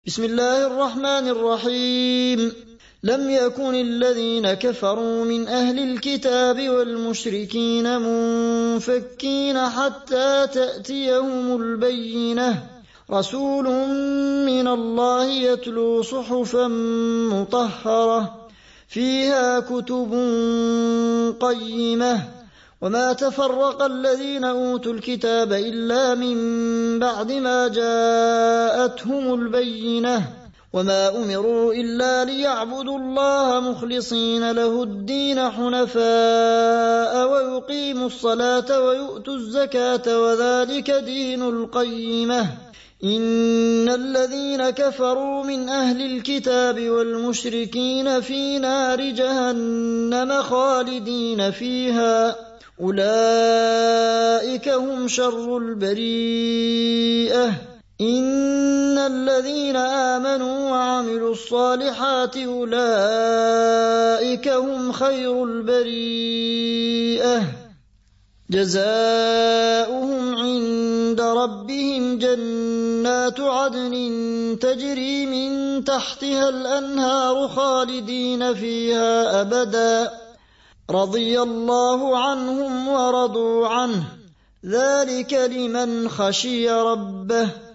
بسم الله الرحمن الرحيم. لم يكن الذين كفروا من أهل الكتاب والمشركين منفكين حتى تأتيهم البينة، رسول من الله يتلو صحفا مطهرة فيها كتب قيمة. وما تفرق الذين أوتوا الكتاب إلا من بعد ما جاءتهم البينة، وما أمروا إلا ليعبدوا الله مخلصين له الدين حنفاء ويقيموا الصلاة ويؤتوا الزكاة وذلك دين القيمة. إن الذين كفروا من أهل الكتاب والمشركين في نار جهنم خالدين فيها، أولئك هم شر البريئة. إن الذين آمنوا وعملوا الصالحات أولئك هم خير البريئة، جزاؤهم عند ربهم جنات عدن تجري من تحتها الأنهار خالدين فيها أبدا، رضي الله عنهم ورضوا عنه، ذلك لمن خشي ربه.